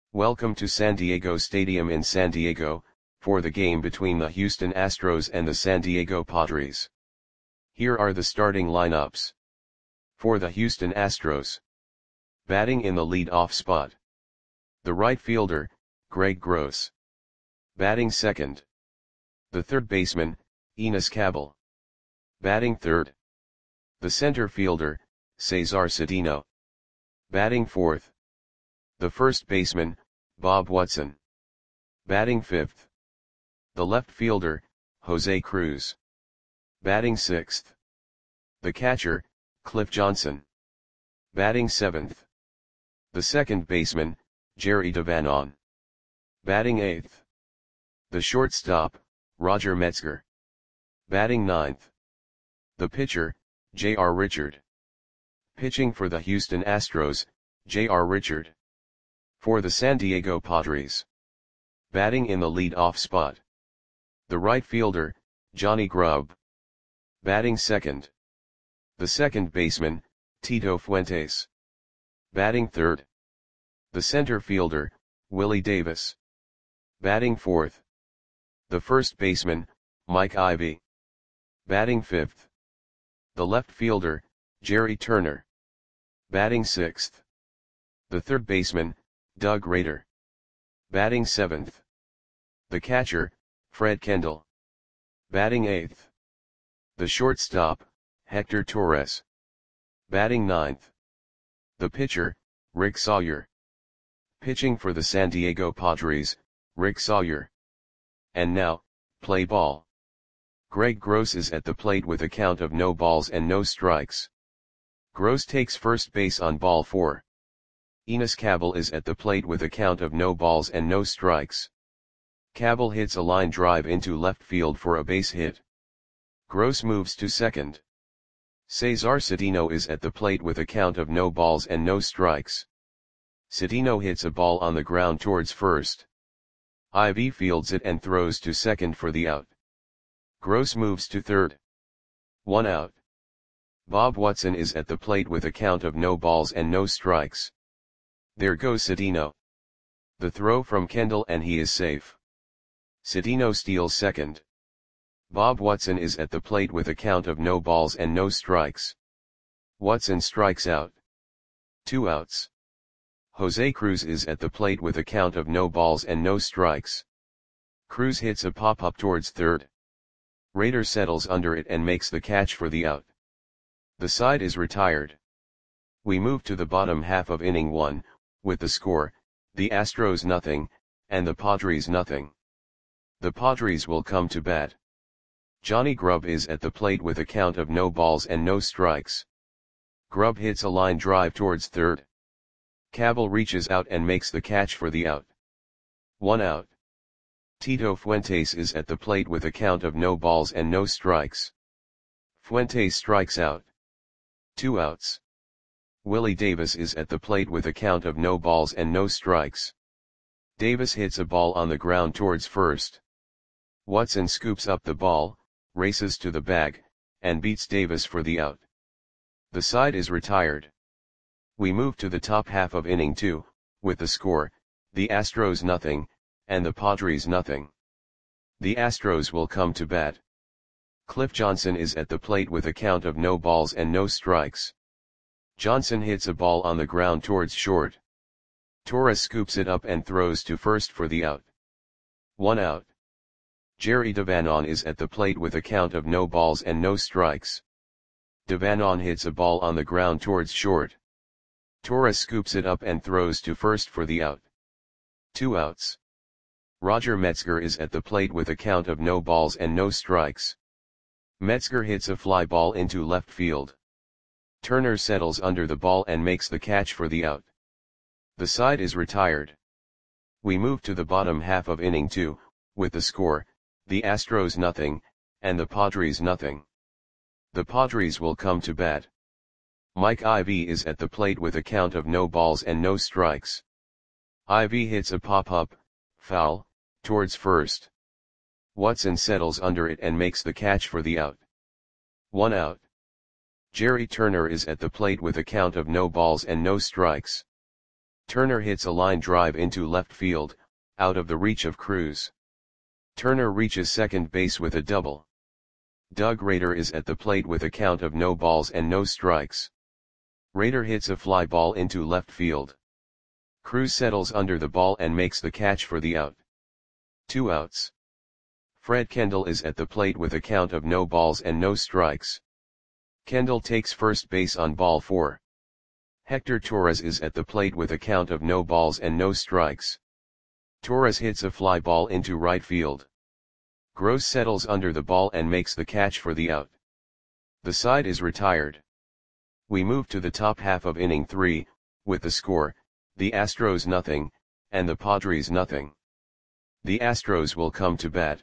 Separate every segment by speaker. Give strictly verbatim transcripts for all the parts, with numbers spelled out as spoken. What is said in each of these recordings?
Speaker 1: Welcome to San Diego Stadium in San Diego, for the game between the Houston Astros and the San Diego Padres. Here are the starting lineups. For the Houston Astros. Batting in the lead-off spot. The right fielder, Greg Gross. Batting second. The third baseman, Enos Cabell. Batting third. The center fielder, Cesar Cedeno. Batting fourth. The first baseman, Bob Watson. Batting fifth. The left fielder, Jose Cruz. Batting sixth. The catcher, Cliff Johnson. Batting seventh. The second baseman, Jerry DeVanon. Batting eighth. The shortstop, Roger Metzger. Batting ninth. The pitcher, J R Richard. Pitching for the Houston Astros, J R Richard. For the San Diego Padres. Batting in the lead-off spot. The right fielder, Johnny Grubb. Batting second. The second baseman, Tito Fuentes. Batting third. The center fielder, Willie Davis. Batting fourth. The first baseman, Mike Ivy. Batting fifth. The left fielder, Jerry Turner. Batting sixth. The third baseman, Doug Rader. Batting seventh. The catcher, Fred Kendall. Batting eighth. The shortstop, Hector Torres. Batting ninth. The pitcher, Rick Sawyer. Pitching for the San Diego Padres, Rick Sawyer. And now, play ball. Greg Gross is at the plate with a count of no balls and no strikes. Gross takes first base on ball four. Enos Cabell is at the plate with a count of no balls and no strikes. Cabell hits a line drive into left field for a base hit. Gross moves to second. Cesar Cedeno is at the plate with a count of no balls and no strikes. Cedeno hits a ball on the ground towards first. Ivy fields it and throws to second for the out. Gross moves to third. One out. Bob Watson is at the plate with a count of no balls and no strikes. There goes Cedeno. The throw from Kendall and he is safe. Cedeno steals second. Bob Watson is at the plate with a count of no balls and no strikes. Watson strikes out. Two outs. Jose Cruz is at the plate with a count of no balls and no strikes. Cruz hits a pop-up towards third. Rader settles under it and makes the catch for the out. The side is retired. We move to the bottom half of inning one, with the score, the Astros nothing, and the Padres nothing. The Padres will come to bat. Johnny Grubb is at the plate with a count of no balls and no strikes. Grubb hits a line drive towards third. Cabell reaches out and makes the catch for the out. One out. Tito Fuentes is at the plate with a count of no balls and no strikes. Fuentes strikes out. Two outs. Willie Davis is at the plate with a count of no balls and no strikes. Davis hits a ball on the ground towards first. Watson scoops up the ball, races to the bag, and beats Davis for the out. The side is retired. We move to the top half of inning two, with the score, the Astros nothing, and the Padres nothing. The Astros will come to bat. Cliff Johnson is at the plate with a count of no balls and no strikes. Johnson hits a ball on the ground towards short. Torres scoops it up and throws to first for the out. One out. Jerry DeVanon is at the plate with a count of no balls and no strikes. DeVanon hits a ball on the ground towards short. Torres scoops it up and throws to first for the out. Two outs. Roger Metzger is at the plate with a count of no balls and no strikes. Metzger hits a fly ball into left field. Turner settles under the ball and makes the catch for the out. The side is retired. We move to the bottom half of inning two, with the score, the Astros nothing, and the Padres nothing. The Padres will come to bat. Mike Ivy is at the plate with a count of no balls and no strikes. Ivy hits a pop-up, foul, towards first. Watson settles under it and makes the catch for the out. One out. Jerry Turner is at the plate with a count of no balls and no strikes. Turner hits a line drive into left field, out of the reach of Cruz. Turner reaches second base with a double. Doug Rader is at the plate with a count of no balls and no strikes. Rader hits a fly ball into left field. Cruz settles under the ball and makes the catch for the out. Two outs. Fred Kendall is at the plate with a count of no balls and no strikes. Kendall takes first base on ball four. Hector Torres is at the plate with a count of no balls and no strikes. Torres hits a fly ball into right field. Gross settles under the ball and makes the catch for the out. The side is retired. We move to the top half of inning three, with the score, the Astros nothing, and the Padres nothing. The Astros will come to bat.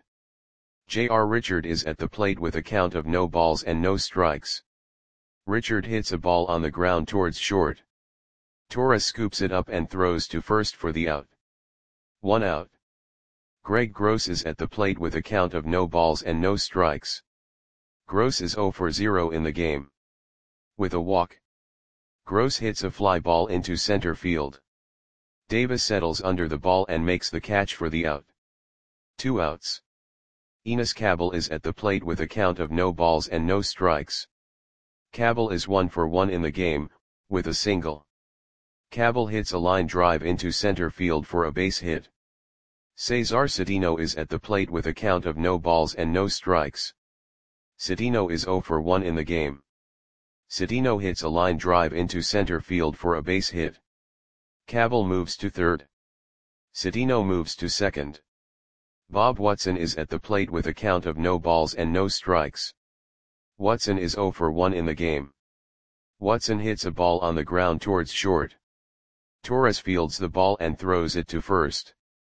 Speaker 1: J R Richard is at the plate with a count of no balls and no strikes. Richard hits a ball on the ground towards short. Torres scoops it up and throws to first for the out. One out. Greg Gross is at the plate with a count of no balls and no strikes. Gross is zero for zero in the game. With a walk. Gross hits a fly ball into center field. Davis settles under the ball and makes the catch for the out. Two outs. Enos Cabell is at the plate with a count of no balls and no strikes. Cabell is one for one in the game, with a single. Cabell hits a line drive into center field for a base hit. Cesar Cedeno is at the plate with a count of no balls and no strikes. Cedeno is zero for one in the game. Cedeno hits a line drive into center field for a base hit. Cabell moves to third. Cedeno moves to second. Bob Watson is at the plate with a count of no balls and no strikes. Watson is zero for one in the game. Watson hits a ball on the ground towards short. Torres fields the ball and throws it to first.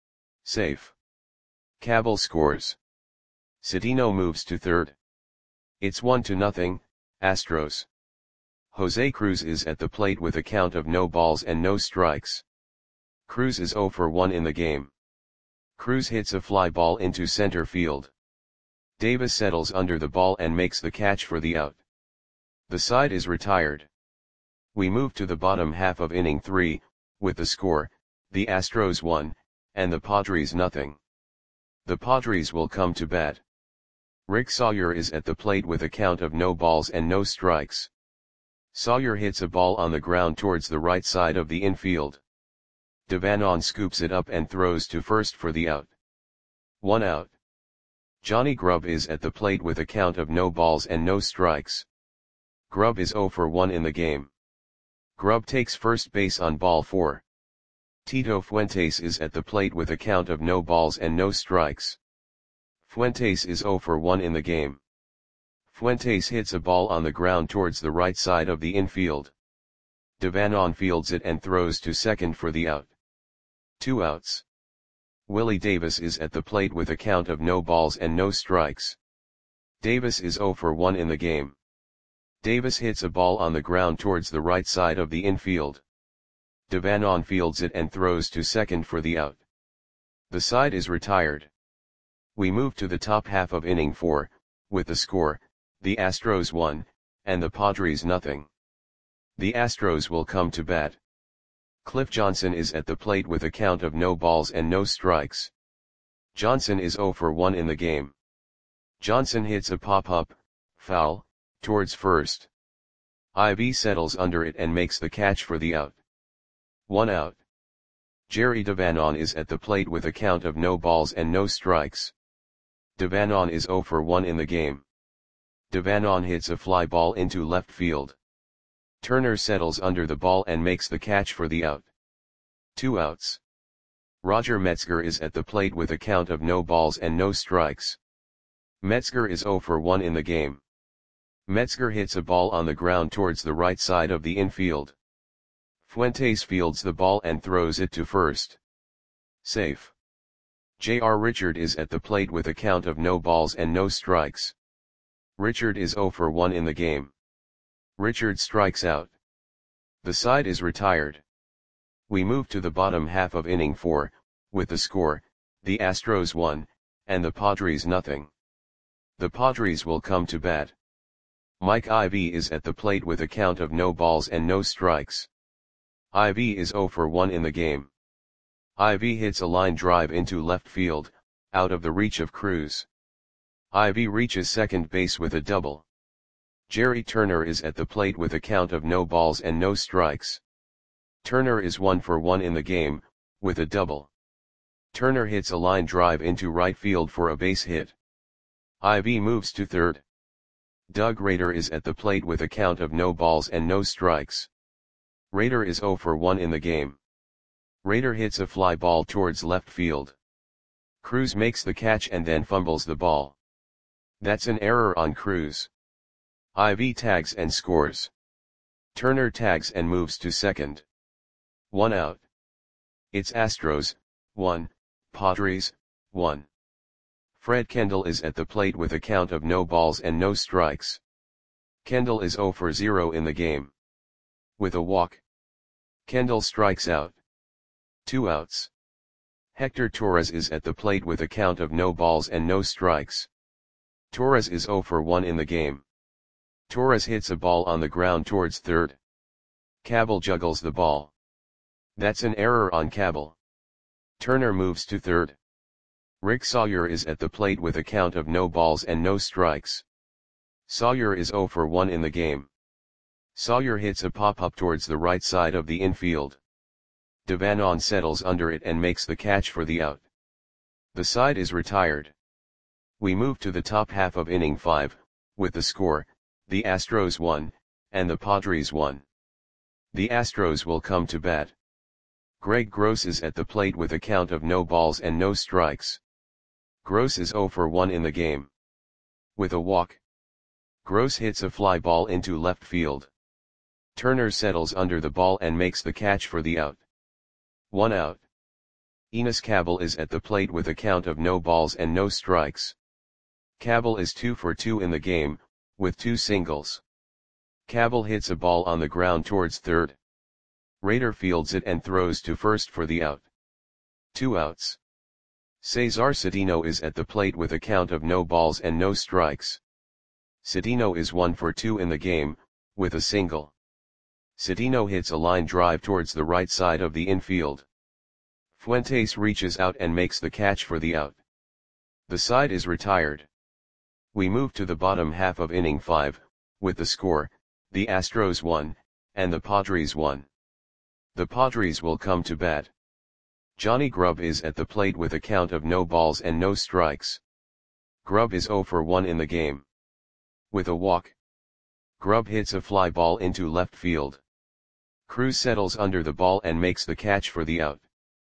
Speaker 1: Safe. Cabell scores. Cedeno moves to third. It's one to nothing, Astros. Jose Cruz is at the plate with a count of no balls and no strikes. Cruz is zero for one in the game. Cruz hits a fly ball into center field. Davis settles under the ball and makes the catch for the out. The side is retired. We move to the bottom half of inning three, with the score, the Astros one, and the Padres nothing. The Padres will come to bat. Rick Sawyer is at the plate with a count of no balls and no strikes. Sawyer hits a ball on the ground towards the right side of the infield. Devanon scoops it up and throws to first for the out. One out. Johnny Grubb is at the plate with a count of no balls and no strikes. Grubb is zero for one in the game. Grubb takes first base on ball four. Tito Fuentes is at the plate with a count of no balls and no strikes. Fuentes is zero for one in the game. Fuentes hits a ball on the ground towards the right side of the infield. Devanon fields it and throws to second for the out. Two outs. Willie Davis is at the plate with a count of no balls and no strikes. Davis is zero for one in the game. Davis hits a ball on the ground towards the right side of the infield. Devanon fields it and throws to second for the out. The side is retired. We move to the top half of inning four, with the score, the Astros one, and the Padres nothing. The Astros will come to bat. Cliff Johnson is at the plate with a count of no balls and no strikes. Johnson is zero for one in the game. Johnson hits a pop-up, foul, towards first. Ivy settles under it and makes the catch for the out. One out. Jerry Devanon is at the plate with a count of no balls and no strikes. Devanon is zero for one in the game. Devanon hits a fly ball into left field. Turner settles under the ball and makes the catch for the out. Two outs. Roger Metzger is at the plate with a count of no balls and no strikes. Metzger is zero for one in the game. Metzger hits a ball on the ground towards the right side of the infield. Fuentes fields the ball and throws it to first. Safe. J R Richard is at the plate with a count of no balls and no strikes. Richard is zero for one in the game. Richard strikes out. The side is retired. We move to the bottom half of inning four, with the score, the Astros one, and the Padres nothing. The Padres will come to bat. Mike Ivy is at the plate with a count of no balls and no strikes. Ivy is zero for one in the game. Ivy hits a line drive into left field, out of the reach of Cruz. Ivy reaches second base with a double. Jerry Turner is at the plate with a count of no balls and no strikes. Turner is one for one in the game, with a double. Turner hits a line drive into right field for a base hit. Ivy moves to third. Doug Rader is at the plate with a count of no balls and no strikes. Rader is zero for one in the game. Rader hits a fly ball towards left field. Cruz makes the catch and then fumbles the ball. That's an error on Cruz. Ivy tags and scores. Turner tags and moves to second. One out. It's Astros, one, Padres, one. Fred Kendall is at the plate with a count of no balls and no strikes. Kendall is zero for zero in the game. With a walk. Kendall strikes out. Two outs. Hector Torres is at the plate with a count of no balls and no strikes. Torres is zero for one in the game. Torres hits a ball on the ground towards third. Cabell juggles the ball. That's an error on Cabell. Turner moves to third. Rick Sawyer is at the plate with a count of no balls and no strikes. Sawyer is zero for one in the game. Sawyer hits a pop-up towards the right side of the infield. Devanon settles under it and makes the catch for the out. The side is retired. We move to the top half of inning five, with the score, the Astros won, and the Padres won. The Astros will come to bat. Greg Gross is at the plate with a count of no balls and no strikes. Gross is zero for one in the game. With a walk. Gross hits a fly ball into left field. Turner settles under the ball and makes the catch for the out. One out. Enos Cabell is at the plate with a count of no balls and no strikes. Cabell is two for two in the game, with two singles. Cabell hits a ball on the ground towards third. Rader fields it and throws to first for the out. Two outs. Cesar Cedeno is at the plate with a count of no balls and no strikes. Cedeno is one for two in the game, with a single. Cedeno hits a line drive towards the right side of the infield. Fuentes reaches out and makes the catch for the out. The side is retired. We move to the bottom half of inning five, with the score, the Astros won, and the Padres won. The Padres will come to bat. Johnny Grubb is at the plate with a count of no balls and no strikes. Grubb is zero for one in the game. With a walk. Grubb hits a fly ball into left field. Cruz settles under the ball and makes the catch for the out.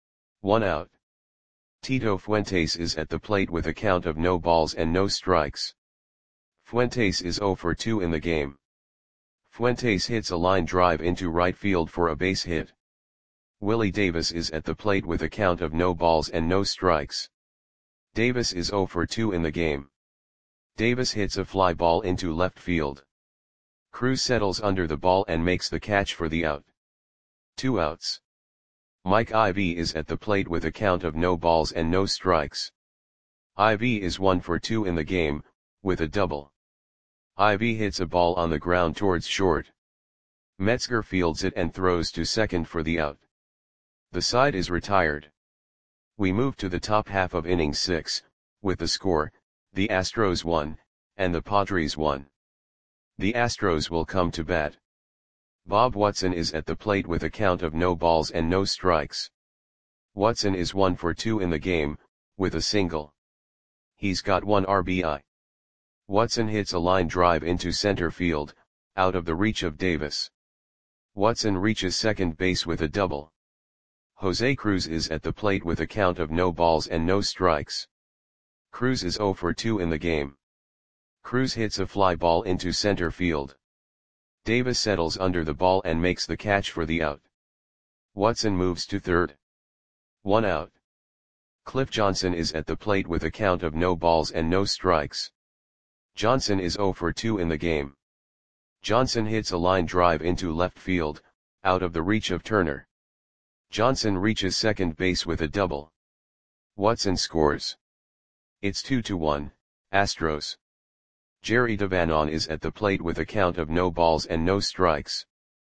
Speaker 1: One out. Tito Fuentes is at the plate with a count of no balls and no strikes. Fuentes is zero for two in the game. Fuentes hits a line drive into right field for a base hit. Willie Davis is at the plate with a count of no balls and no strikes. Davis is zero for two in the game. Davis hits a fly ball into left field. Cruz settles under the ball and makes the catch for the out. Two outs. Mike Ivy is at the plate with a count of no balls and no strikes. Ivy is one for two in the game, with a double. Ivy hits a ball on the ground towards short. Metzger fields it and throws to second for the out. The side is retired. We move to the top half of inning six, with the score, the Astros won, and the Padres won. The Astros will come to bat. Bob Watson is at the plate with a count of no balls and no strikes. Watson is one for two in the game, with a single. He's got one R B I. Watson hits a line drive into center field, out of the reach of Davis. Watson reaches second base with a double. Jose Cruz is at the plate with a count of no balls and no strikes. Cruz is zero for two in the game. Cruz hits a fly ball into center field. Davis settles under the ball and makes the catch for the out. Watson moves to third. One out. Cliff Johnson is at the plate with a count of no balls and no strikes. Johnson is zero for two in the game. Johnson hits a line drive into left field, out of the reach of Turner. Johnson reaches second base with a double. Watson scores. It's two to one, Astros. Jerry Devanon is at the plate with a count of no balls and no strikes.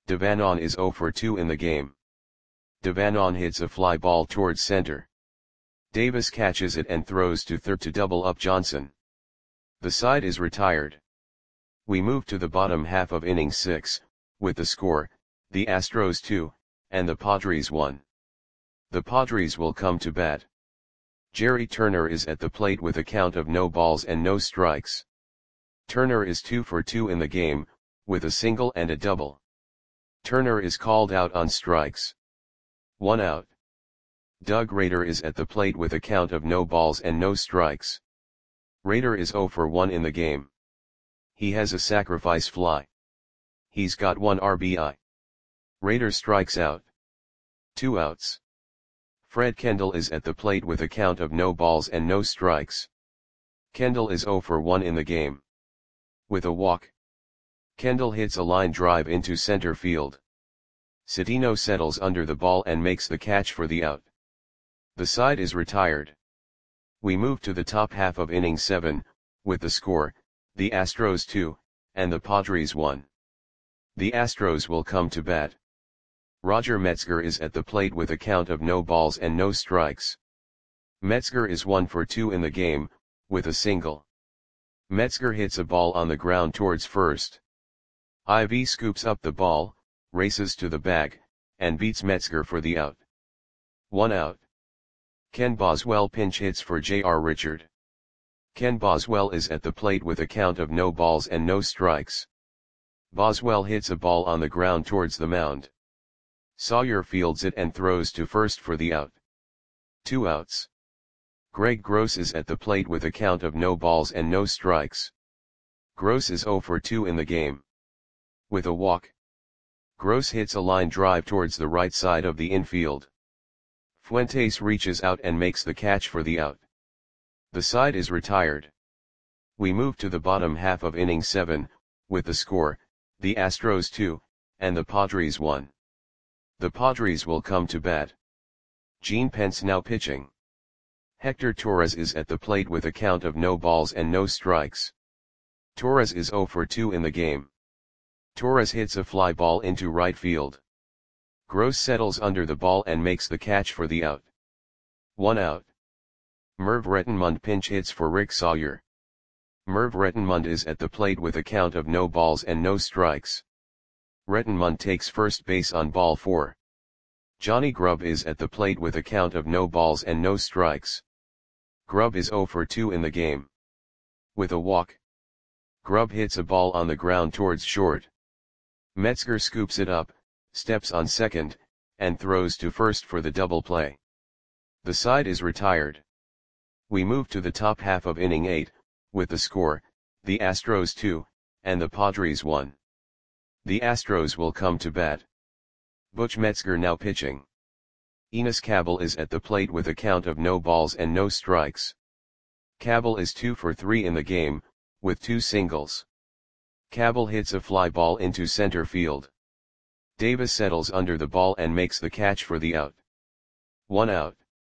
Speaker 1: Devanon is zero for two in the game. Devanon hits a fly ball towards center. Davis catches it and throws to third to double up Johnson. The side is retired. We move to the bottom half of inning six, with the score, the Astros two, and the Padres one. The Padres will come to bat. Jerry Turner is at the plate with a count of no balls and no strikes. Turner is two for two in the game, with a single and a double. Turner is called out on strikes. One out. Doug Rader is at the plate with a count of no balls and no strikes. Rader is zero for one in the game. He has a sacrifice fly. He's got one R B I. Rader strikes out. Two outs. Fred Kendall is at the plate with a count of no balls and no strikes. Kendall is zero for one in the game. With a walk. Kendall hits a line drive into center field. Cedeno settles under the ball and makes the catch for the out. The side is retired. We move to the top half of inning seven, with the score, the Astros two, and the Padres one. The Astros will come to bat. Roger Metzger is at the plate with a count of no balls and no strikes. Metzger is one for two in the game, with a single. Metzger hits a ball on the ground towards first. Ivy scoops up the ball, races to the bag, and beats Metzger for the out. One out. Ken Boswell pinch hits for J R Richard. Ken Boswell is at the plate with a count of no balls and no strikes. Boswell hits a ball on the ground towards the mound. Sawyer fields it and throws to first for the out. Two outs. Greg Gross is at the plate with a count of no balls and no strikes. Gross is zero for two in the game. With a walk. Gross hits a line drive towards the right side of the infield. Fuentes reaches out and makes the catch for the out. The side is retired. We move to the bottom half of inning seven, with the score, the Astros two, and the Padres one. The Padres will come to bat. Gene Pence now pitching. Hector Torres is at the plate with a count of no balls and no strikes. Torres is zero for two in the game. Torres hits a fly ball into right field. Gross settles under the ball and makes the catch for the out. One out. Merv Rettenmund pinch hits for Rick Sawyer. Merv Rettenmund is at the plate with a count of no balls and no strikes. Rettenmund takes first base on ball four. Johnny Grubb is at the plate with a count of no balls and no strikes. Grubb is zero for two in the game. With a walk. Grubb hits a ball on the ground towards short. Metzger scoops it up, steps on second, and throws to first for the double play. The side is retired. We move to the top half of inning eight, with the score, the Astros two, and the Padres one. The Astros will come to bat. Butch Metzger now pitching. Enos Cabell is at the plate with a count of no balls and no strikes. Cabell is two for three in the game, with two singles. Cabell hits a fly ball into center field. Davis settles under the ball and makes the catch for the out. One out.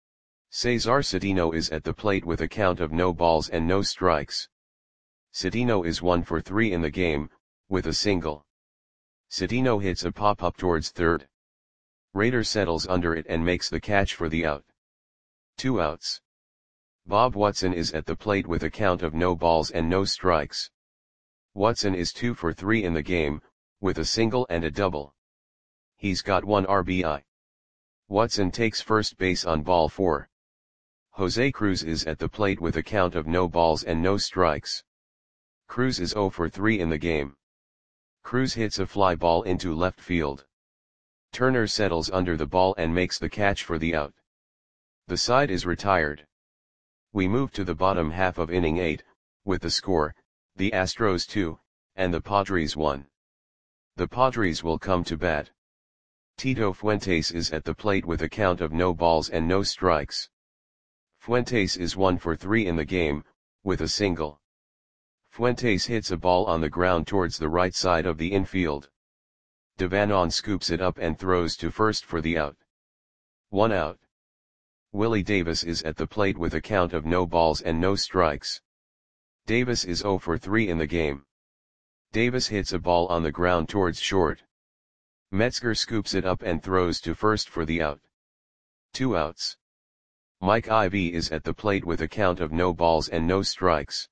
Speaker 1: Cesar Cedeno is at the plate with a count of no balls and no strikes. Cedeno is one for three in the game, with a single. Cedeno hits a pop-up towards third. Rader settles under it and makes the catch for the out. Two outs. Bob Watson is at the plate with a count of no balls and no strikes. Watson is two for three in the game, with a single and a double. He's got one R B I. Watson takes first base on ball four. Jose Cruz is at the plate with a count of no balls and no strikes. Cruz is zero for three in the game. Cruz hits a fly ball into left field. Turner settles under the ball and makes the catch for the out. The side is retired. We move to the bottom half of inning eight, with the score, the Astros two, and the Padres one. The Padres will come to bat. Tito Fuentes is at the plate with a count of no balls and no strikes. Fuentes is one for three in the game, with a single. Fuentes hits a ball on the ground towards the right side of the infield. Devanon scoops it up and throws to first for the out. One out. Willie Davis is at the plate with a count of no balls and no strikes. Davis is zero for three in the game. Davis hits a ball on the ground towards short. Metzger scoops it up and throws to first for the out. Two outs. Mike Ivy is at the plate with a count of no balls and no strikes.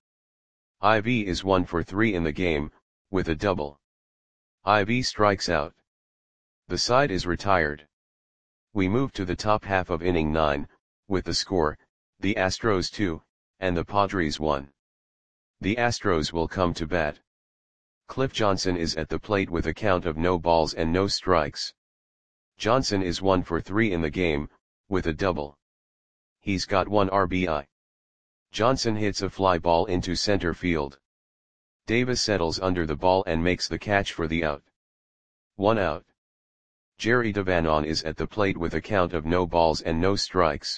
Speaker 1: Ivy is one for three in the game, with a double. Ivy strikes out. The side is retired. We move to the top half of inning nine, with the score, the Astros two, and the Padres one. The Astros will come to bat. Cliff Johnson is at the plate with a count of no balls and no strikes. Johnson is one for three in the game, with a double. He's got one R B I. Johnson hits a fly ball into center field. Davis settles under the ball and makes the catch for the out. One out. Jerry Devanon is at the plate with a count of no balls and no strikes.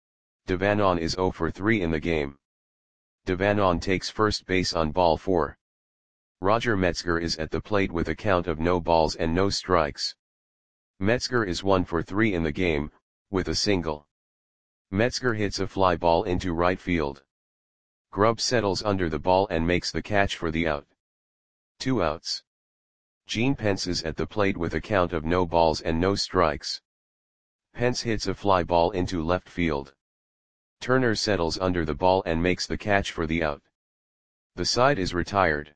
Speaker 1: Devanon is zero for three in the game. Devanon takes first base on ball four. Roger Metzger is at the plate with a count of no balls and no strikes. Metzger is one for three in the game, with a single. Metzger hits a fly ball into right field. Grubb settles under the ball and makes the catch for the out. Two outs. Gene Pence is at the plate with a count of no balls and no strikes. Pence hits a fly ball into left field. Turner settles under the ball and makes the catch for the out. The side is retired.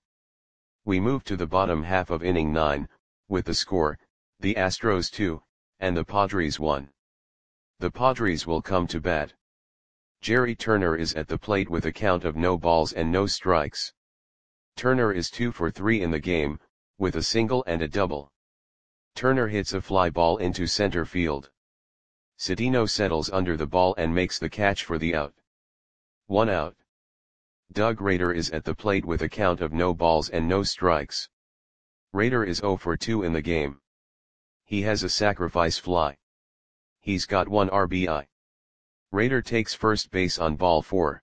Speaker 1: We move to the bottom half of inning nine, with the score, the Astros two, and the Padres one. The Padres will come to bat. Jerry Turner is at the plate with a count of no balls and no strikes. Turner is two for three in the game, with a single and a double. Turner hits a fly ball into center field. Cedeno settles under the ball and makes the catch for the out. One out. Doug Rader is at the plate with a count of no balls and no strikes. Rader is zero for two in the game. He has a sacrifice fly. He's got one R B I. Rader takes first base on ball four.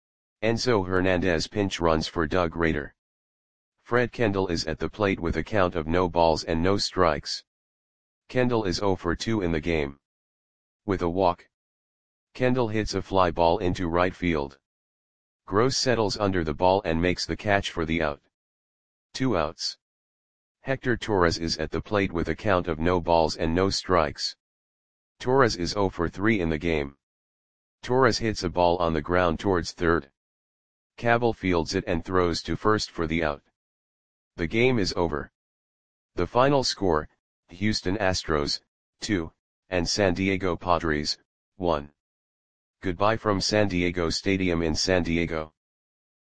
Speaker 1: Enzo Hernandez pinch runs for Doug Rader. Fred Kendall is at the plate with a count of no balls and no strikes. Kendall is zero for two in the game. With a walk. Kendall hits a fly ball into right field. Gross settles under the ball and makes the catch for the out. Two outs. Hector Torres is at the plate with a count of no balls and no strikes. Torres is zero for three in the game. Torres hits a ball on the ground towards third. Cabell fields it and throws to first for the out. The game is over. The final score, Houston Astros, two, and San Diego Padres, one. Goodbye from San Diego Stadium in San Diego.